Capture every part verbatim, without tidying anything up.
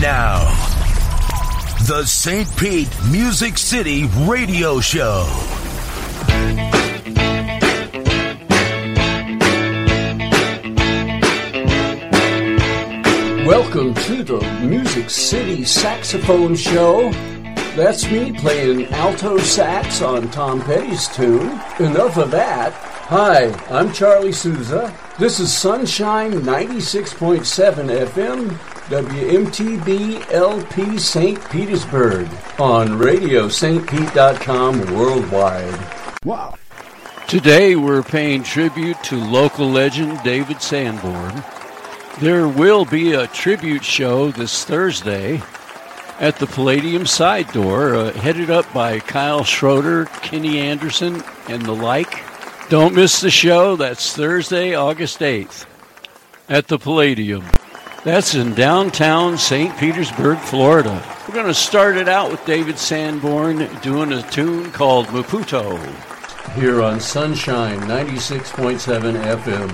now, the Saint Pete Music City Radio Show. Welcome to the Music City Saxophone Show. That's me playing alto sax on Tom Petty's tune. Enough of that. Hi, I'm Charlie Souza. This is Sunshine ninety-six point seven F M, W M T B L P Saint Petersburg, on radio st pete dot com worldwide. Wow. Today we're paying tribute to local legend David Sanborn. There will be a tribute show this Thursday at the Palladium Side Door, uh, headed up by Kyle Schroeder, Kenny Anderson, and the like. Don't miss the show. That's Thursday, August eighth, at the Palladium. That's in downtown Saint Petersburg, Florida. We're going to start it out with David Sanborn doing a tune called Maputo. Here on Sunshine ninety-six point seven F M.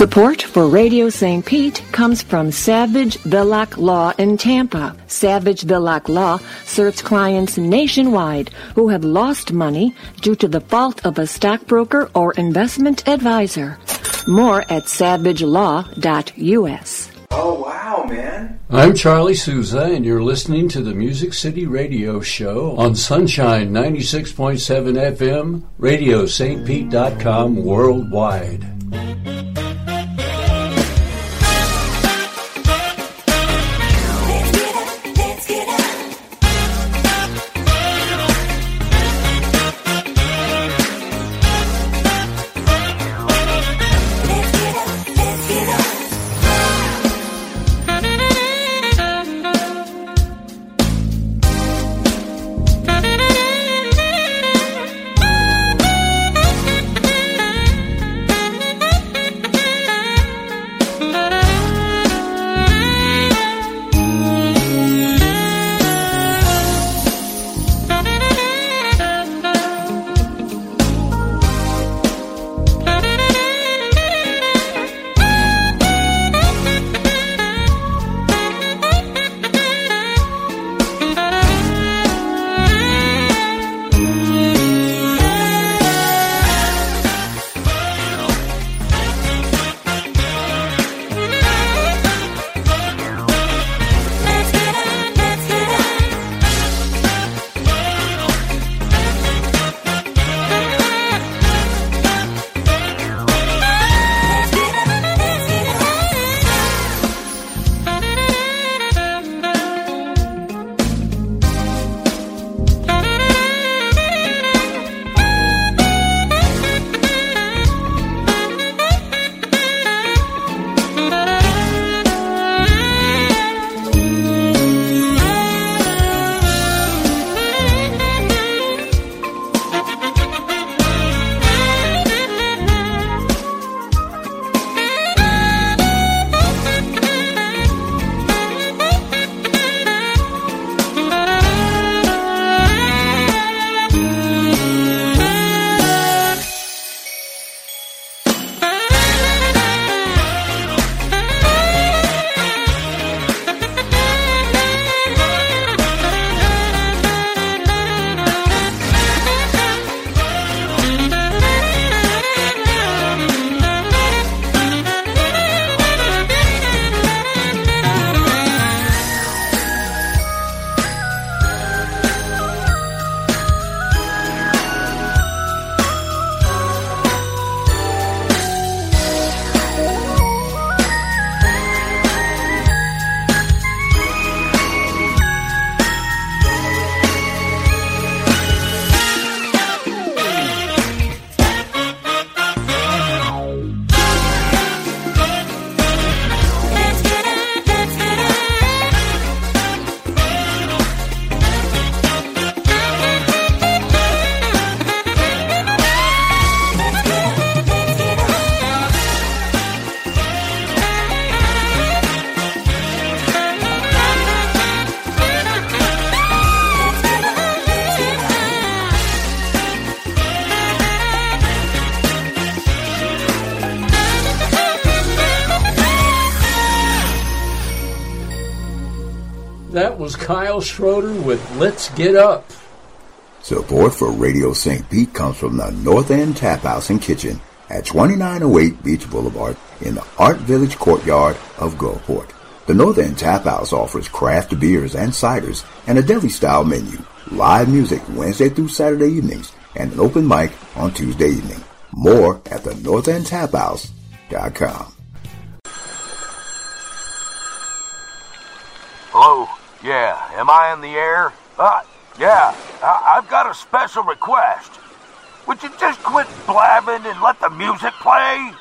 Support for Radio Saint Pete comes from Savage Villock Law in Tampa. Savage Villock Law serves clients nationwide who have lost money due to the fault of a stockbroker or investment advisor. More at savage law dot u s. Oh, wow, man. I'm Charlie Souza, and you're listening to the Music City Radio Show on Sunshine ninety-six point seven F M, radio st pete dot com worldwide. That was Kyle Schroeder with Let's Get Up. Support for Radio Saint Pete comes from the North End Tap House and Kitchen at twenty-nine oh eight Beach Boulevard in the Art Village courtyard of Gulfport. The North End Tap House offers craft beers and ciders and a deli-style menu, live music Wednesday through Saturday evenings, and an open mic on Tuesday evening. More at the north end tap house dot com. Hello? Yeah, am I in the air? Uh, yeah, I- I've got a special request. Would you just quit blabbing and let the music play?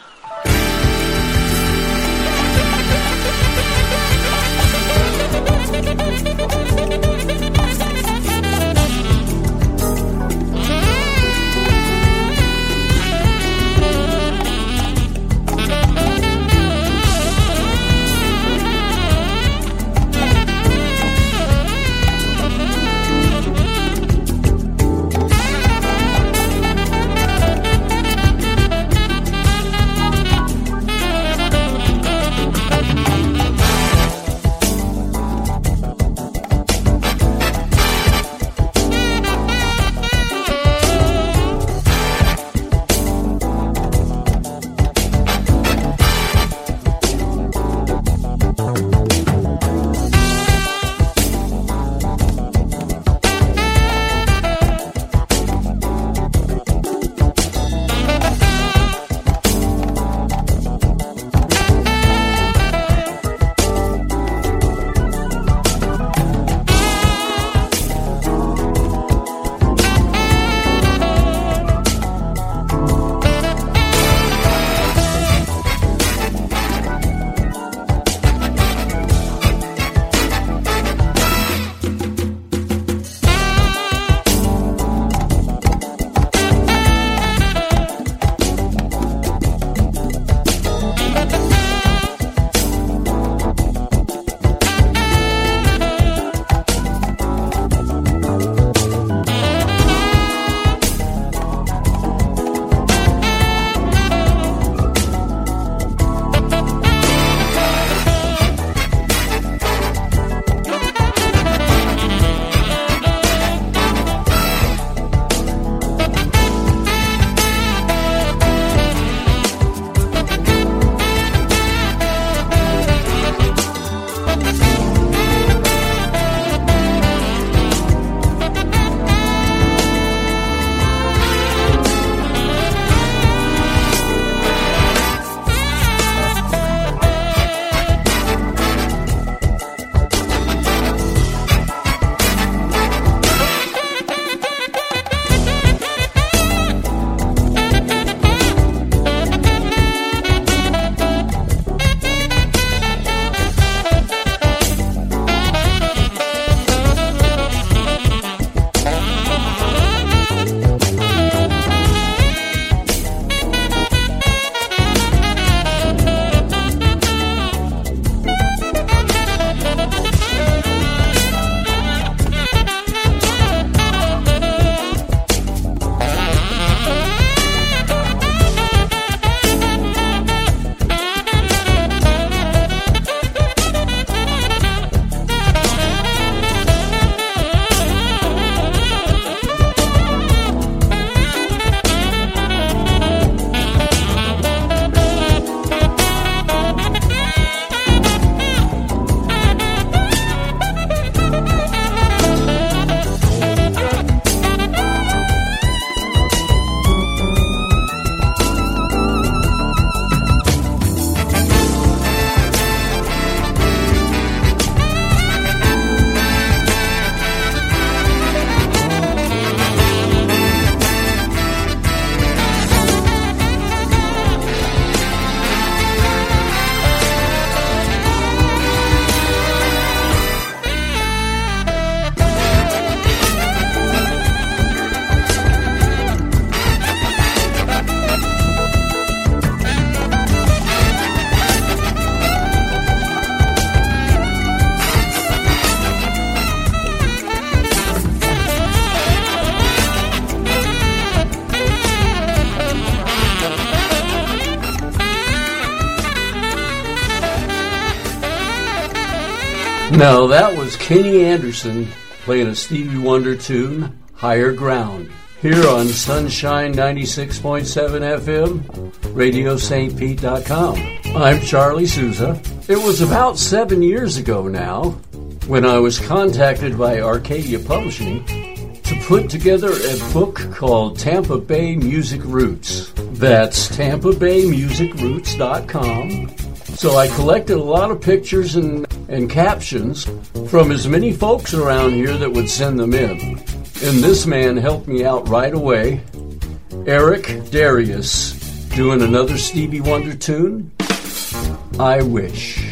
Now that was Kenny Anderson playing a Stevie Wonder tune, Higher Ground, here on Sunshine ninety-six point seven F M, radio st pete dot com. I'm Charlie Souza. It was about seven years ago now when I was contacted by Arcadia Publishing to put together a book called Tampa Bay Music Roots. That's tampa bay music roots dot com. So I collected a lot of pictures and, and captions from as many folks around here that would send them in. And this man helped me out right away. Eric Darius, doing another Stevie Wonder tune, I Wish.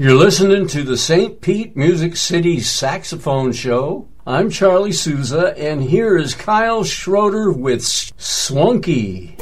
You're listening to the Saint Pete Music City Saxophone Show. I'm Charlie Souza, and here is Kyle Schroeder with Swunky.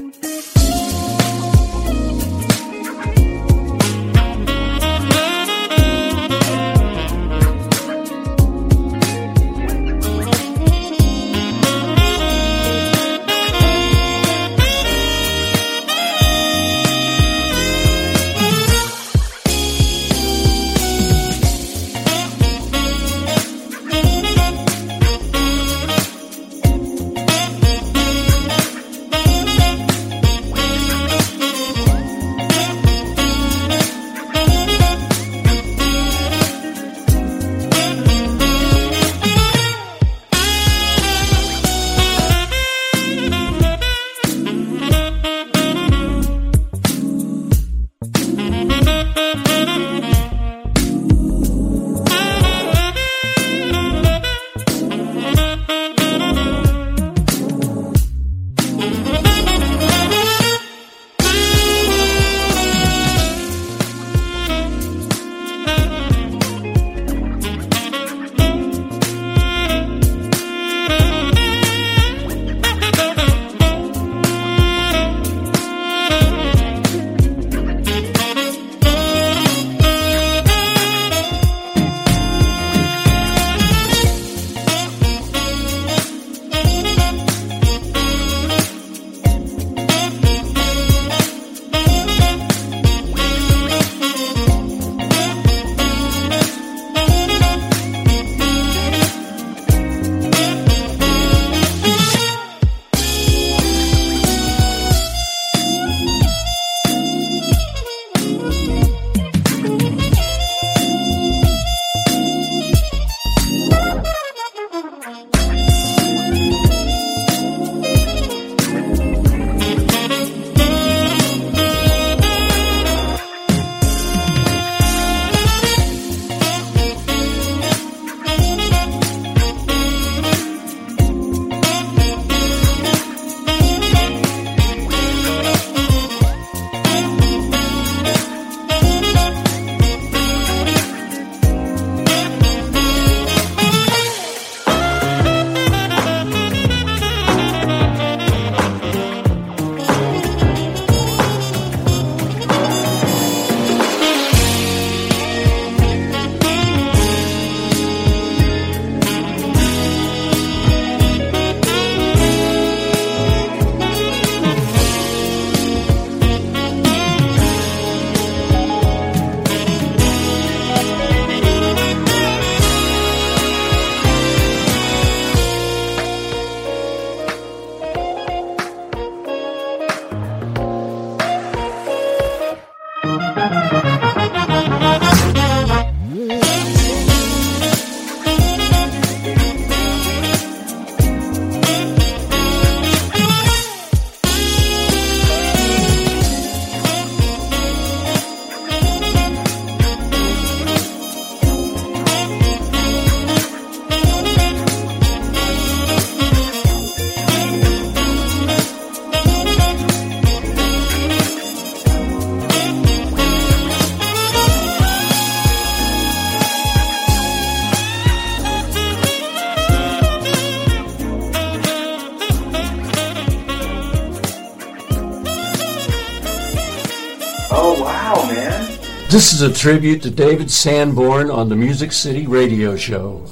Oh, wow, man. This is a tribute to David Sanborn on the Music City Radio Show.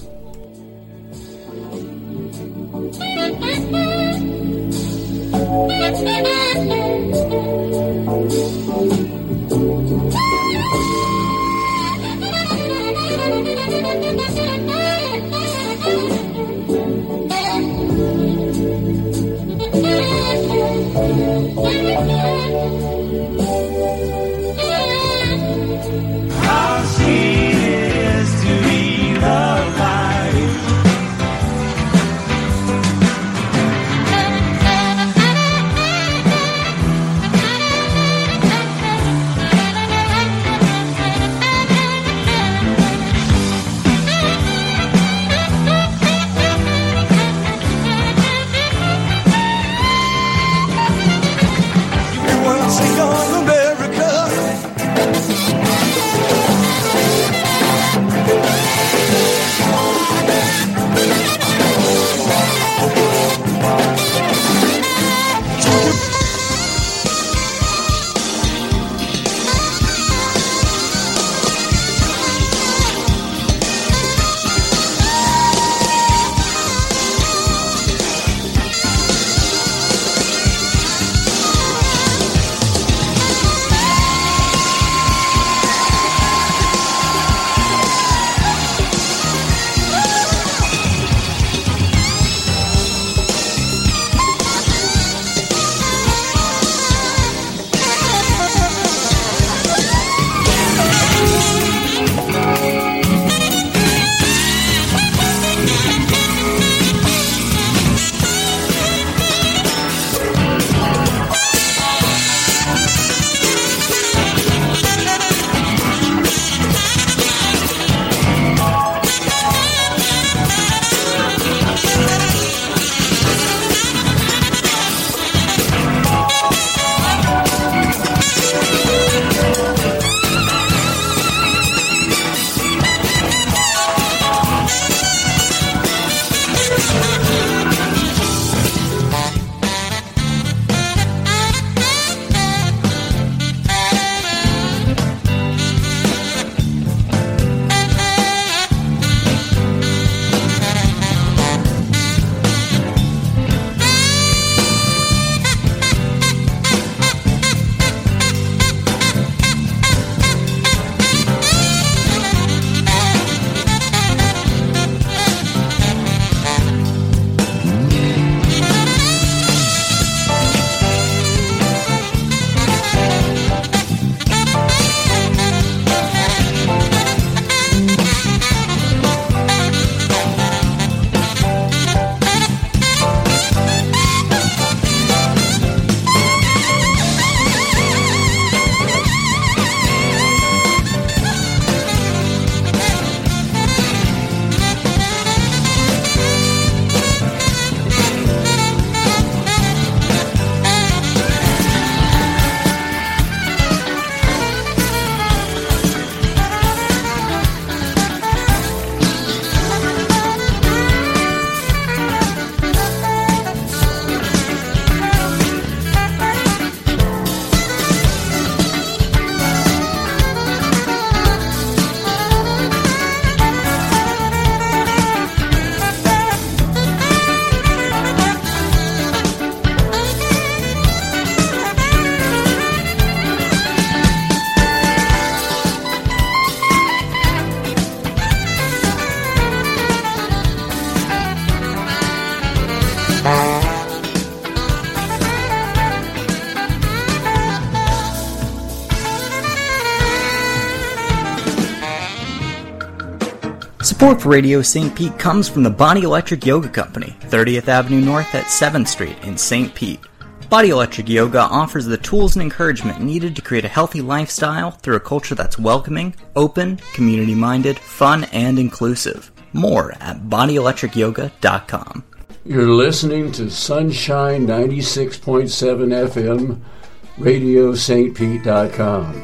Support for Radio Saint Pete comes from the Body Electric Yoga Company, thirtieth Avenue North at seventh Street in Saint Pete. Body Electric Yoga offers the tools and encouragement needed to create a healthy lifestyle through a culture that's welcoming, open, community-minded, fun, and inclusive. More at body electric yoga dot com. You're listening to Sunshine ninety-six point seven F M, radio st pete dot com.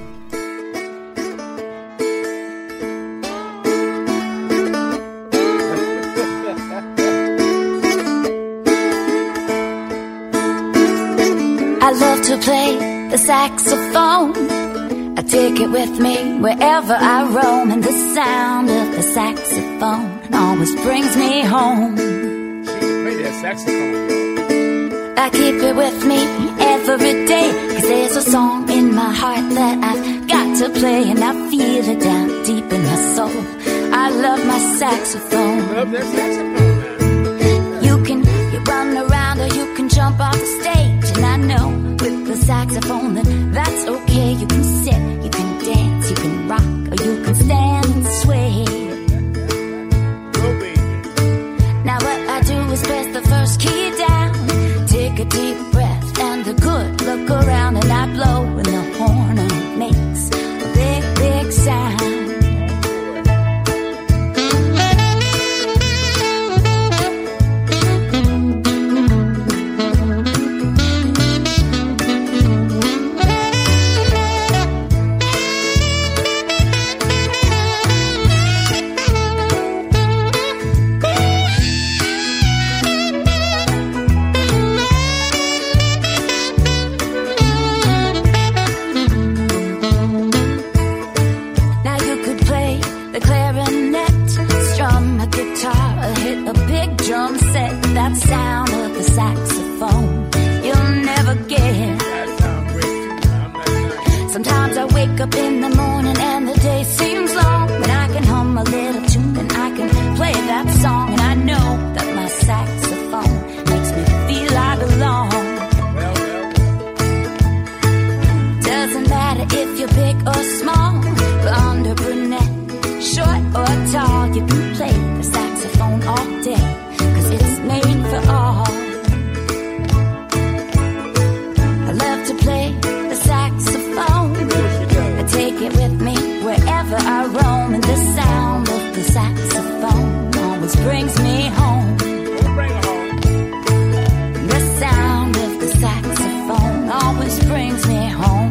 I love to play the saxophone. I take it with me wherever I roam, and the sound of the saxophone always brings me home. She can play that saxophone. I keep it with me every day, 'cause there's a song in my heart that I've got to play, and I feel it down deep in my soul. I love my saxophone. I love that saxophone, man. You can you run around or you can jump off the stage, and I know with the saxophone that that's okay. You can sit, you can dance, you can rock, or you can stand and sway. Go, baby. Now what I do is press the first key down, take a deep breath and a good look around, and I blow in the horn and it makes a big, big sound. That sound of the saxophone you'll never get. Sometimes I wake up in the morning and the day seems long, but I can hum a little tune and I can play that song, and I know that my saxophone makes me feel I belong. Doesn't matter if you're big or small, blonde or brunette, short or tall, you can play the saxophone all day. It's made for all. I love to play the saxophone. I take it with me wherever I roam, and the sound of the saxophone always brings me home. The sound of the saxophone always brings me home.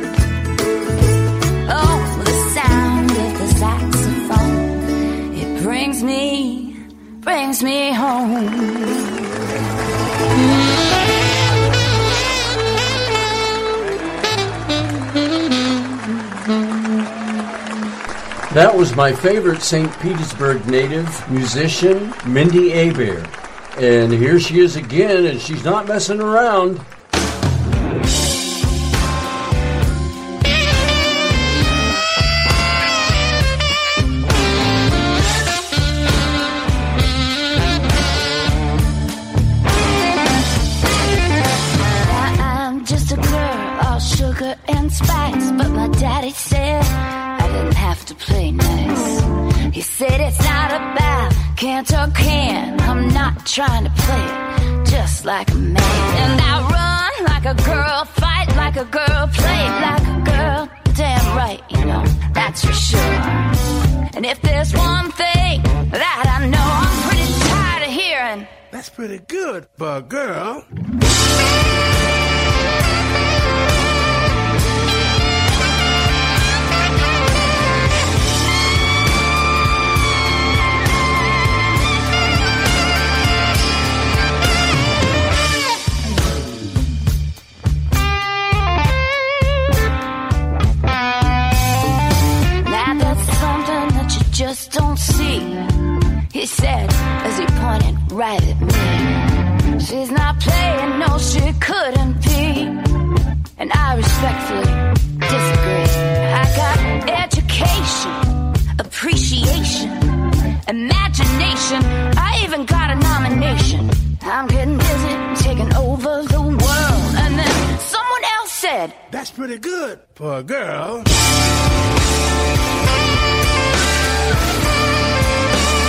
Oh, the sound of the saxophone, it brings me brings me home. That was my favorite Saint Petersburg native musician, Mindy Abair. And here she is again, and she's not messing around. And spice, but my daddy said I didn't have to play nice. He said it's not about can't or can. I'm not trying to play it just like a man. And I run like a girl, fight like a girl, play like a girl. Damn right, you know, that's for sure. And if there's one thing that I know, I'm pretty tired of hearing. That's pretty good for a girl. Just don't see, he said as he pointed right at me. She's not playing, no, she couldn't be. And I respectfully disagree. I got education, appreciation, imagination. I even got a nomination. I'm getting busy taking over the world. And then someone else said, that's pretty good for a girl.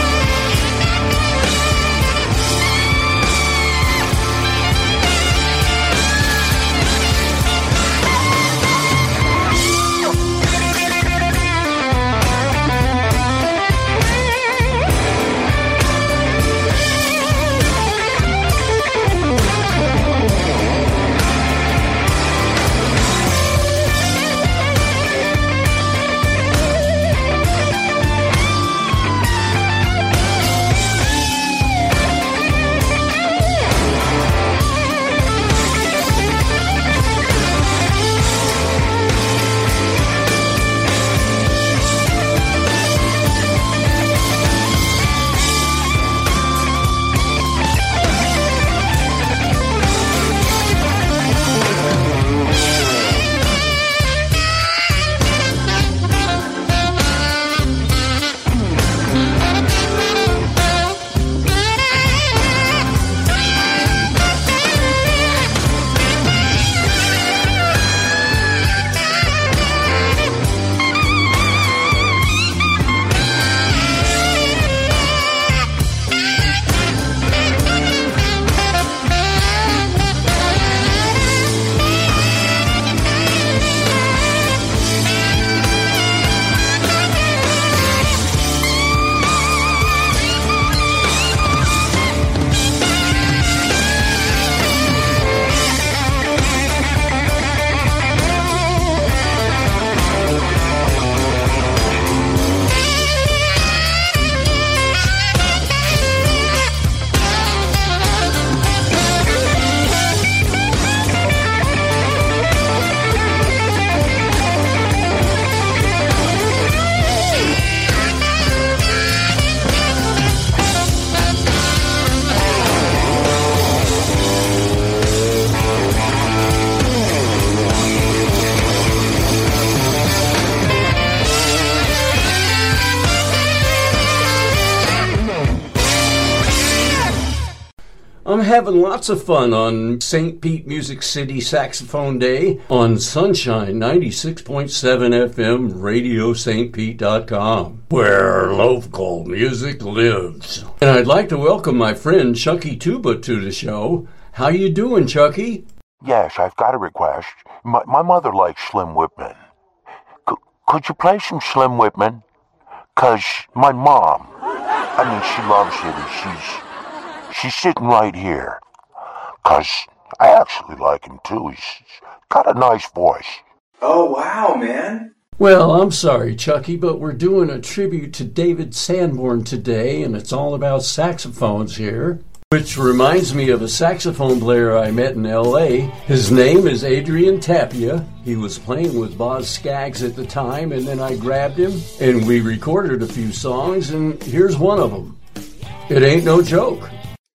I'm having lots of fun on Saint Pete Music City Saxophone Day on Sunshine ninety-six point seven F M, radio st pete dot com, where local music lives. And I'd like to welcome my friend Chucky Tuba to the show. How you doing, Chucky? Yes, I've got a request. My, my mother likes Slim Whitman. C- could you play some Slim Whitman? 'Cause my mom, I mean, she loves it, and she's, she's sitting right here. 'Cause I actually like him, too. He's got a nice voice. Oh, wow, man. Well, I'm sorry, Chucky, but we're doing a tribute to David Sanborn today, and it's all about saxophones here. Which reminds me of a saxophone player I met in L A His name is Adrian Tapia. He was playing with Boz Scaggs at the time, and then I grabbed him, and we recorded a few songs, and here's one of them. It Ain't No Joke.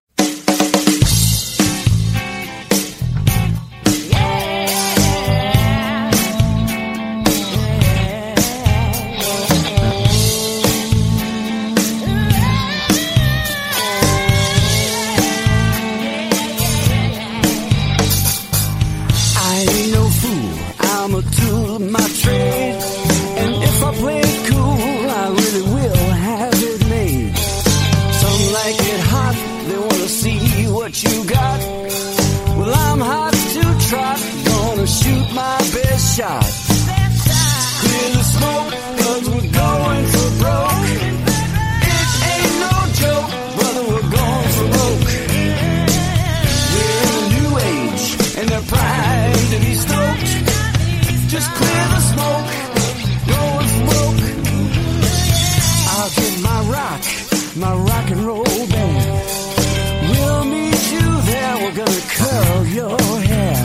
Shot. Clear the smoke, 'cause we're going for broke. It ain't no joke, brother, we're going for broke. We're in a new age, and they're primed to be stoked. Just clear the smoke, going for broke. I'll get my rock, my rock and roll band. We'll meet you there, we're gonna curl your hair.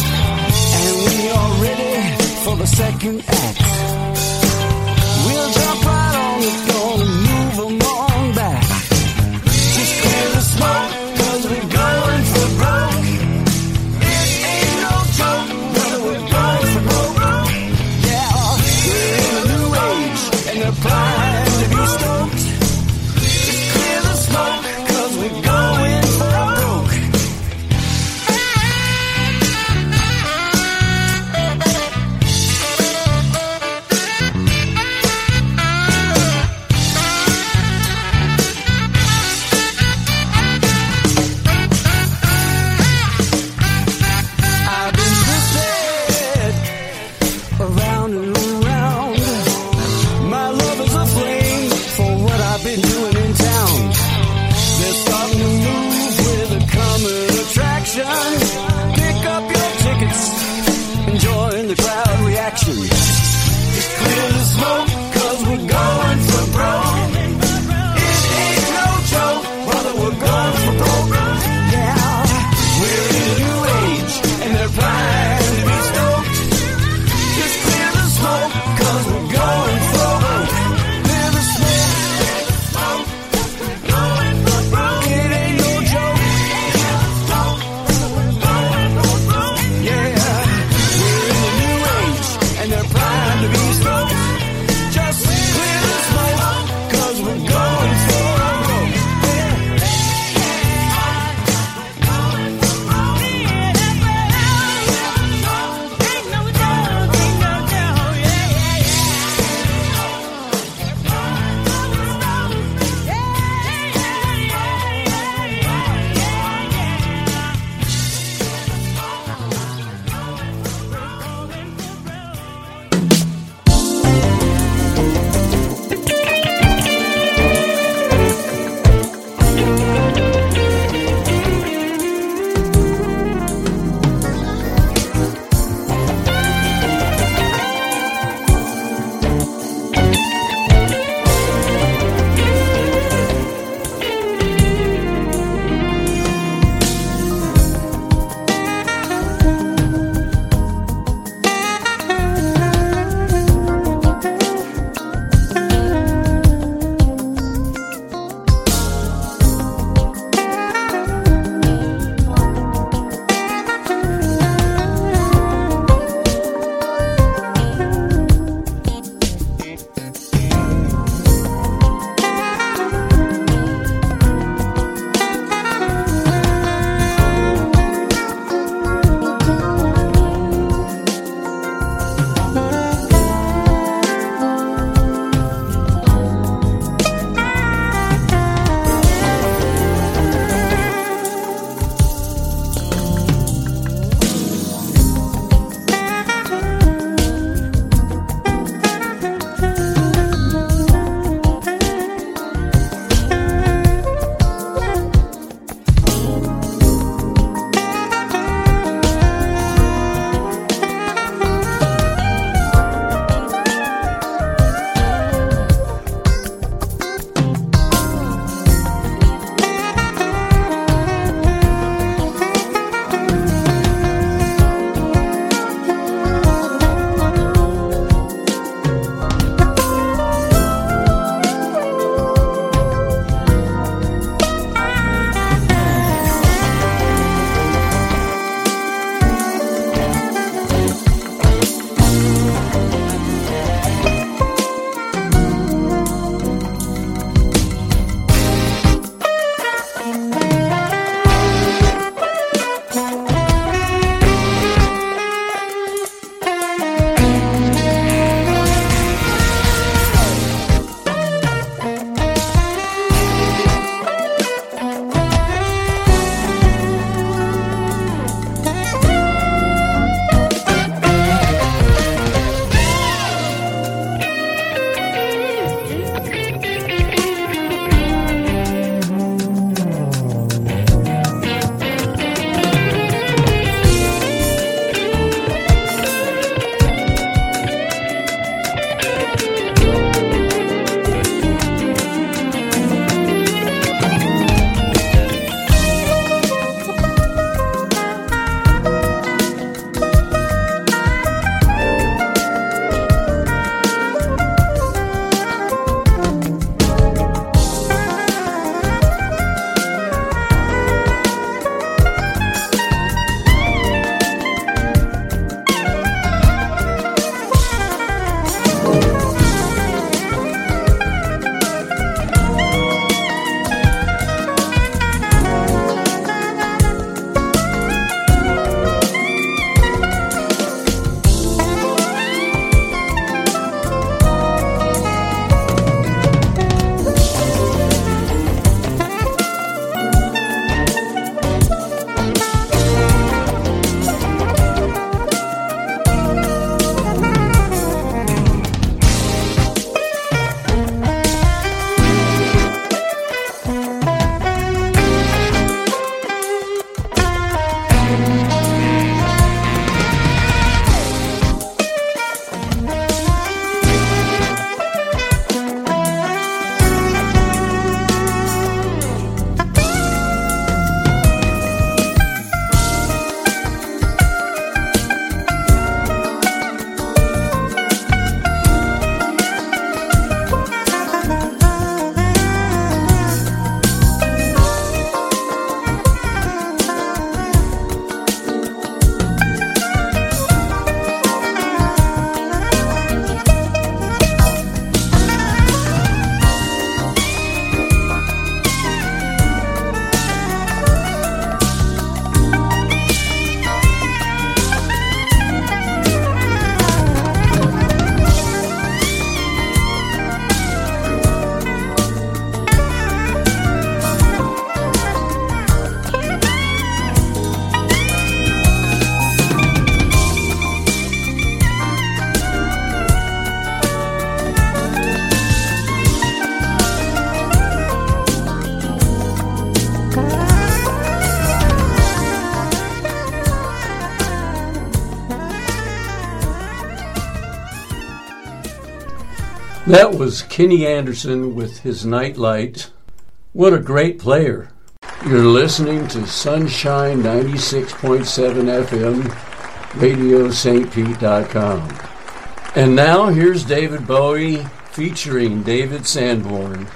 For the second act, we'll jump right on, it's gonna move them on back. Just clear the smoke, 'cause we're going for broke. It ain't no joke, brother, we're going for broke. Yeah, we're in a new age, and they're primed to be stoked. Just clear the smoke, 'cause we're going for broke. Pick up your tickets and join the crowd reaction. Just clear the smoke, 'cause we're going for broke. It ain't no joke, brother, we're going for broke. Yeah, we're in a new age, and they're primed to be stoked. Just clear the smoke, 'cause we're going for broke. Clear the smoke, we're going for broke. It ain't no joke. Yeah, we're in a new age. That was Kenny Anderson with his Nightlight. What a great player. You're listening to Sunshine ninety-six point seven F M, radio st pete dot com. And now here's David Bowie featuring David Sanborn.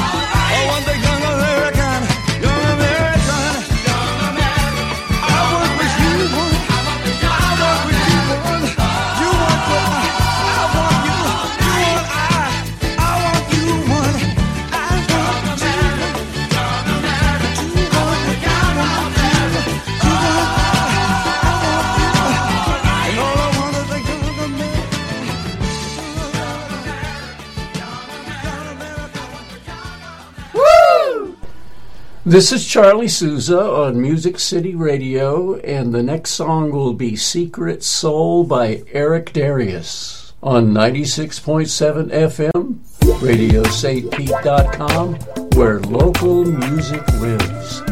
I want This is Charlie Souza on Music City Radio, and the next song will be Secret Soul by Eric Darius on ninety-six point seven F M, radio st pete dot com, where local music lives.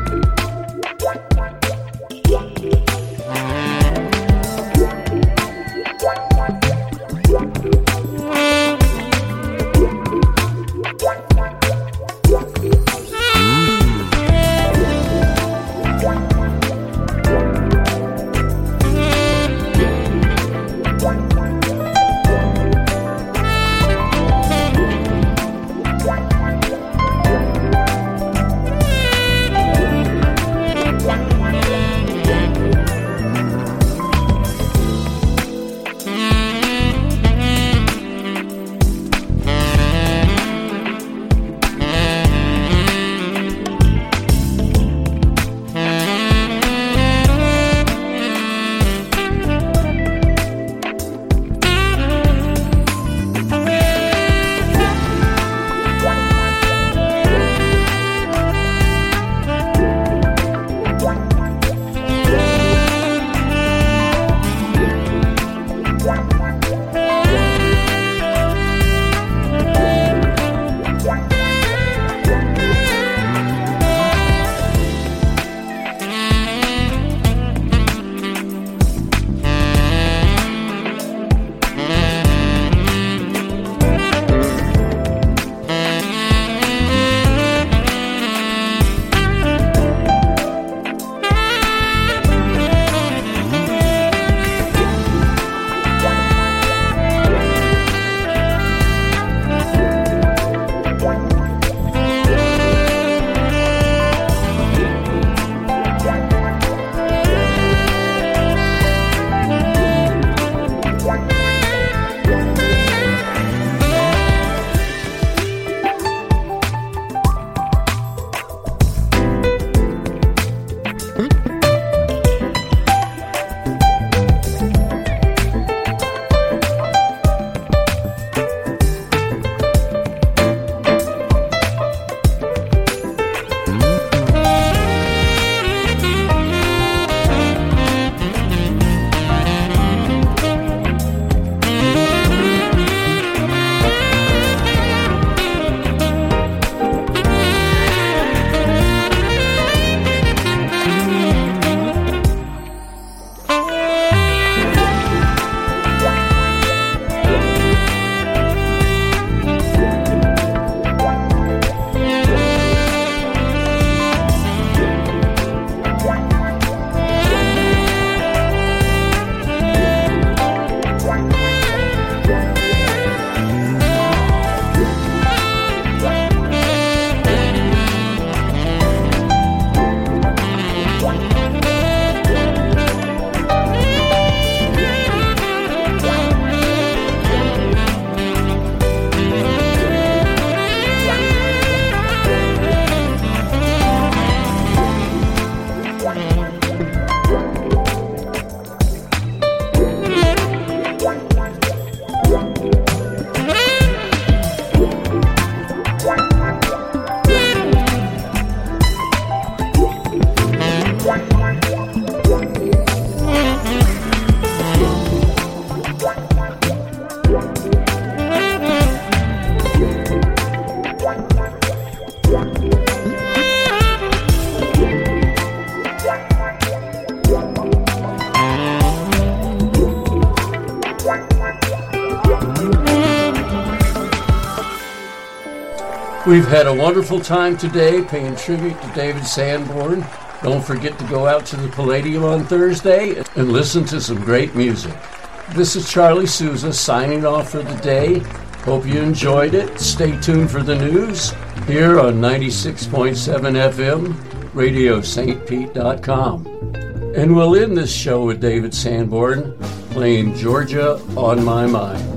We've had a wonderful time today paying tribute to David Sanborn. Don't forget to go out to the Palladium on Thursday and listen to some great music. This is Charlie Souza signing off for the day. Hope you enjoyed it. Stay tuned for the news here on ninety-six point seven F M, radio st pete dot com. And we'll end this show with David Sanborn playing Georgia on My Mind.